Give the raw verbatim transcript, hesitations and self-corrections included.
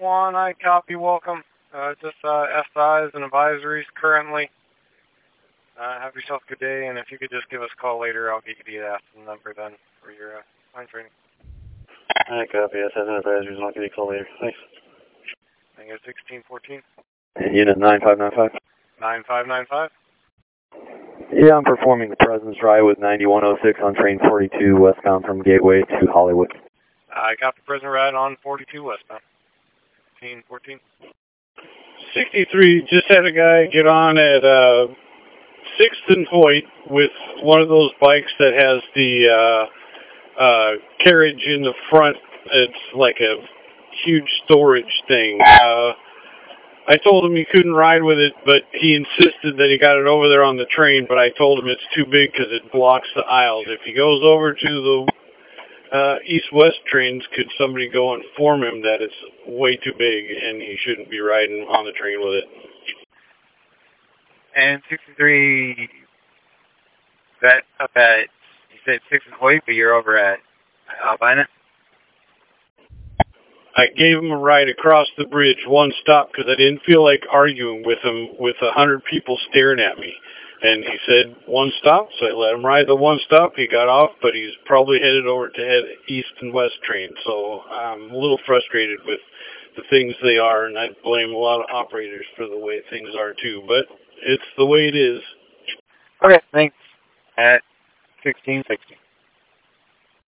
one, I copy, welcome. Uh, just uh, S Is and advisories currently. Uh, have yourself a good day, and if you could just give us a call later, I'll get you the Aston number then for your uh, line training. I copy, S Is and advisories, and I'll give you a call later. Thanks. I think it's sixteen fourteen. Unit nine five nine five. nine five nine five. Yeah, I'm performing the President's Ride with ninety-one oh six on train forty-two westbound from Gateway to Hollywood. I got the President Ride on forty-two westbound. sixteen fourteen. sixty-three, just had a guy get on at uh, sixth and Hoyt with one of those bikes that has the uh, uh, carriage in the front. It's like a huge storage thing. Uh, I told him he couldn't ride with it, but he insisted that he got it over there on the train, but I told him it's too big because it blocks the aisles. If he goes over to the uh, east-west trains, could somebody go inform him that it's way too big and he shouldn't be riding on the train with it? And sixty-three, that up at, you said six and Hoyt, but you're over at Albina? I gave him a ride across the bridge, one stop, because I didn't feel like arguing with him with a hundred people staring at me. And he said one stop, so I let him ride the one stop. He got off, but he's probably headed over to head east and west train. So I'm a little frustrated with the things they are, and I blame a lot of operators for the way things are too. But it's the way it is. Okay, thanks. At sixteen sixty.